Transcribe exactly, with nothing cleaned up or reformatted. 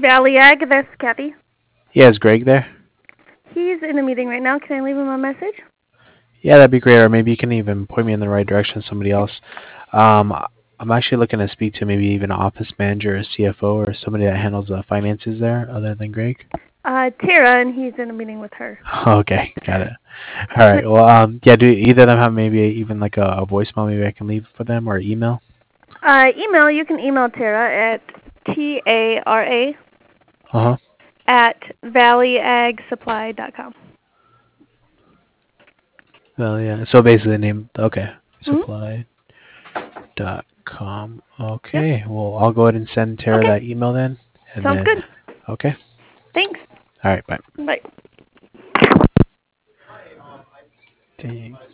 Valley Ag, this is Kathy. Yeah, is Greg there? He's in a meeting right now. Can I leave him a message? Yeah, that'd be great. Or maybe you can even point me in the right direction to somebody else. Um, I'm actually looking to speak to maybe even an office manager, a C F O, or somebody that handles the finances there other than Greg. Uh, Tara, and he's in a meeting with her. Okay, got it. All right. Well, um, yeah. Do either of them have maybe even like a, a voicemail maybe I can leave for them or email? Uh, email, you can email Tara at T A R A Uh huh. at valley ag supply dot com. Well, yeah. So basically, the name. Okay. Mm-hmm. Supply dot com. Yep. Okay. Well, I'll go ahead and send Tara Okay. that email then, and Sounds then. good. Okay. Thanks. All right. Bye. Bye. Dang.